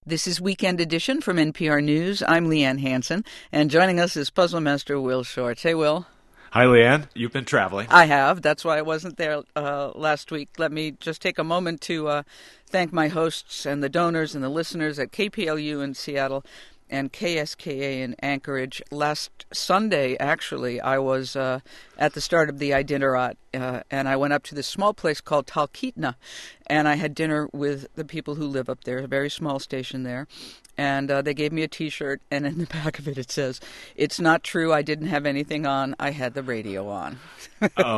This is Weekend Edition from NPR News. I'm Leanne Hansen, and joining us is Puzzle Master Will Shortz. Hey, Will. Hi, Leanne. You've been traveling. I have. That's why I wasn't there last week. Let me just take a moment to thank my hosts and the donors and the listeners at KPLU in Seattle and KSKA in Anchorage. Last Sunday, actually, I was at the start of the Iditarod, and I went up to this small place called Talkeetna, and I had dinner with the people who live up there, a very small station there. And they gave me a T-shirt, and in the back of it, it says, "It's not true, I didn't have anything on. I had the radio on." Oh.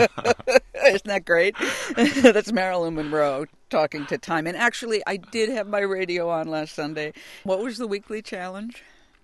Isn't that great? That's Marilyn Monroe talking to Time. And actually, I did have my radio on last Sunday. What was the weekly challenge?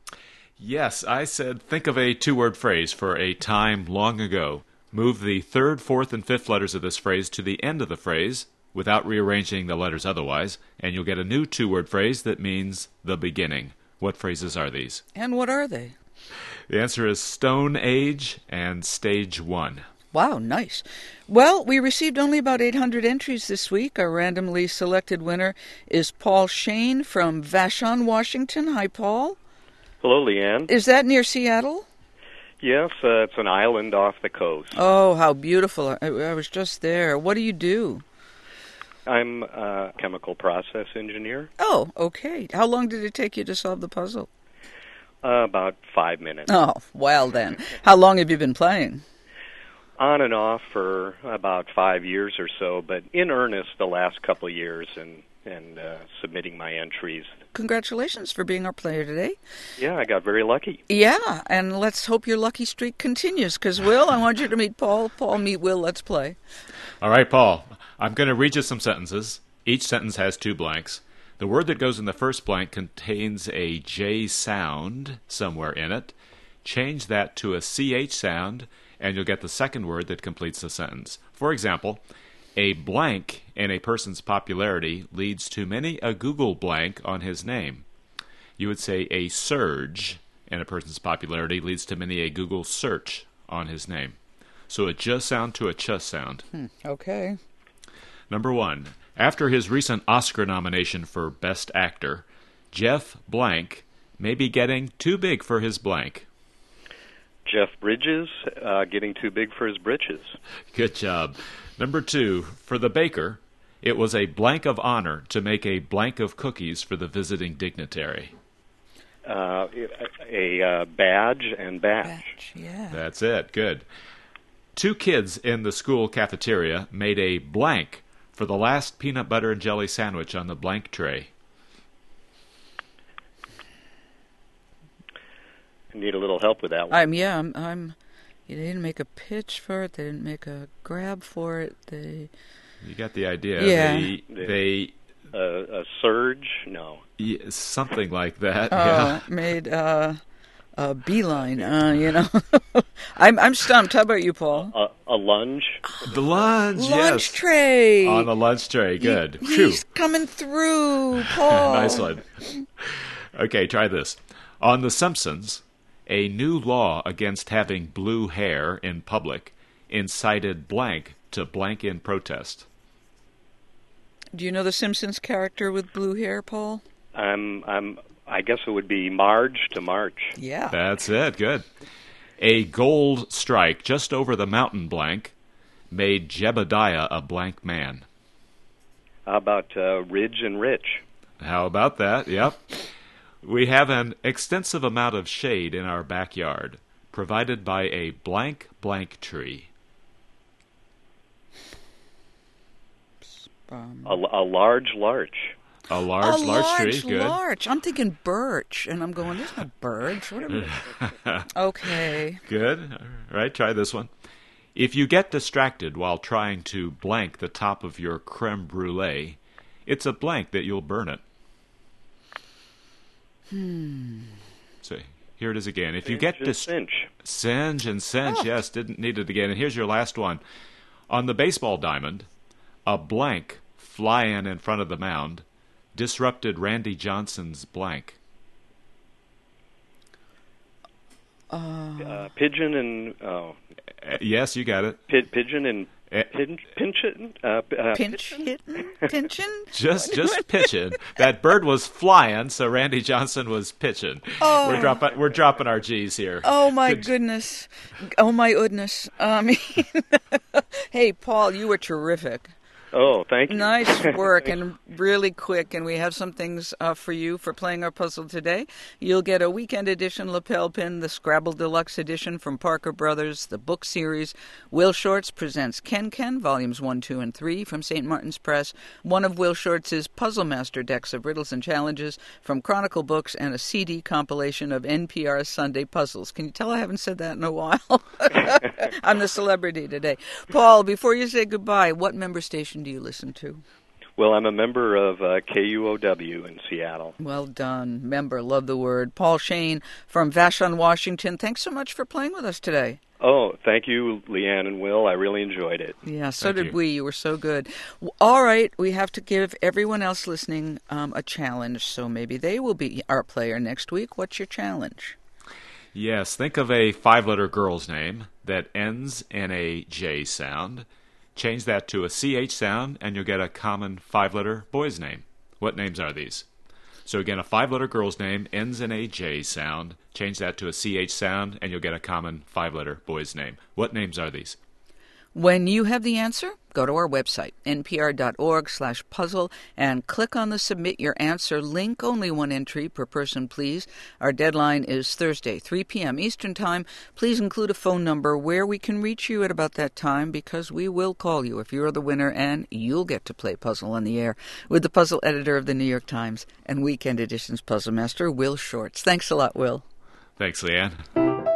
Yes, I said think of a two-word phrase for a time long ago. Move the third, fourth, and fifth letters of this phrase to the end of the phrase without rearranging the letters otherwise, and you'll get a new two-word phrase that means the beginning. What phrases are these? And what are they? The answer is Stone Age and Stage 1. Wow, nice. Well, we received only about 800 entries this week. Our randomly selected winner is Paul Shane from Vashon, Washington. Hi, Paul. Hello, Leanne. Is that near Seattle? Yes, it's an island off the coast. Oh, how beautiful. I was just there. What do you do? I'm a chemical process engineer. Oh, okay. How long did it take you to solve the puzzle? About 5 minutes. Oh, well then. How long have you been playing? On and off for about 5 years or so, but in earnest the last couple of years and submitting my entries. Congratulations for being our player today. Yeah, I got very lucky. Yeah, and let's hope your lucky streak continues, because, Will, I want you to meet Paul. Paul, meet Will. Let's play. All right, Paul. I'm going to read you some sentences. Each sentence has two blanks. The word that goes in the first blank contains a J sound somewhere in it. Change that to a CH sound, and you'll get the second word that completes the sentence. For example, a blank in a person's popularity leads to many a Google blank on his name. You would say a surge in a person's popularity leads to many a Google search on his name. So a J sound to a ch sound. Okay. Number 1. After his recent Oscar nomination for Best Actor, Jeff Blank may be getting too big for his blank. Jeff Bridges getting too big for his britches. Good job. Number 2. For the baker, it was a blank of honor to make a blank of cookies for the visiting dignitary. A badge and batch. Yeah. That's it. Good. 2 kids in the school cafeteria made a blank for the last peanut butter and jelly sandwich on the blank tray. I need a little help with that one. They didn't make a pitch for it. They didn't make a grab for it. You got the idea. Yeah. They a surge? No. Something like that. Made a beeline. I'm stumped. How about you, Paul? A lunge? The lunge, yes. Lunch tray. On the lunch tray. Good. He's coming through, Paul. Nice one. Okay, try this. On The Simpsons, a new law against having blue hair in public incited blank to blank in protest. Do you know the Simpsons character with blue hair, Paul? I guess it would be Marge to March. Yeah. That's it. Good. A gold strike just over the mountain blank made Jebediah a blank man. How about Ridge and Rich? How about that? Yep. We have an extensive amount of shade in our backyard, provided by a blank tree. A large larch. A large tree. Good. Larch. I'm thinking birch, and I'm going, there's no birch. What am I... Okay. Good. All right, try this one. If you get distracted while trying to blank the top of your creme brulee, it's a blank that you'll burn it. So here it is again. If you get singe and cinch, yes, didn't need it again. And here's your last one. On the baseball diamond, a blank fly-in front of the mound disrupted Randy Johnson's blank. Pigeon and yes, you got it. Pigeon Pinch hitting? Pinching? Just pitching. That bird was flying, so Randy Johnson was pitching. Oh. We're dropping our G's here. Oh, my goodness. Oh, my goodness. Hey, Paul, you were terrific. Oh, thank you. Nice work and really quick. And we have some things for you for playing our puzzle today. You'll get a weekend edition lapel pin, the Scrabble Deluxe edition from Parker Brothers, the book series. Will Shorts presents Ken Ken, volumes 1, 2, and 3 from St. Martin's Press. One of Will Shorts' Puzzle Master decks of riddles and challenges from Chronicle Books, and a CD compilation of NPR's Sunday Puzzles. Can you tell I haven't said that in a while? I'm the celebrity today. Paul, before you say goodbye, what member station do you listen to? Well, I'm a member of KUOW in Seattle. Well done. Member, love the word. Paul Shane from Vashon, Washington. Thanks so much for playing with us today. Oh, thank you, Leanne and Will. I really enjoyed it. Yeah, so did we. You were so good. All right, we have to give everyone else listening a challenge, so maybe they will be our player next week. What's your challenge? Yes, think of a 5-letter girl's name that ends in a J sound. Change that to a CH sound, and you'll get a common 5-letter boy's name. What names are these? So again, a 5-letter girl's name ends in a J sound. Change that to a CH sound, and you'll get a common 5-letter boy's name. What names are these? When you have the answer, go to our website, npr.org/puzzle, and click on the Submit Your Answer link. Only one entry per person, please. Our deadline is Thursday, 3 p.m. Eastern Time. Please include a phone number where we can reach you at about that time, because we will call you if you're the winner, and you'll get to play Puzzle on the Air with the puzzle editor of the New York Times and Weekend Edition's Puzzle Master, Will Shorts. Thanks a lot, Will. Thanks, Leanne.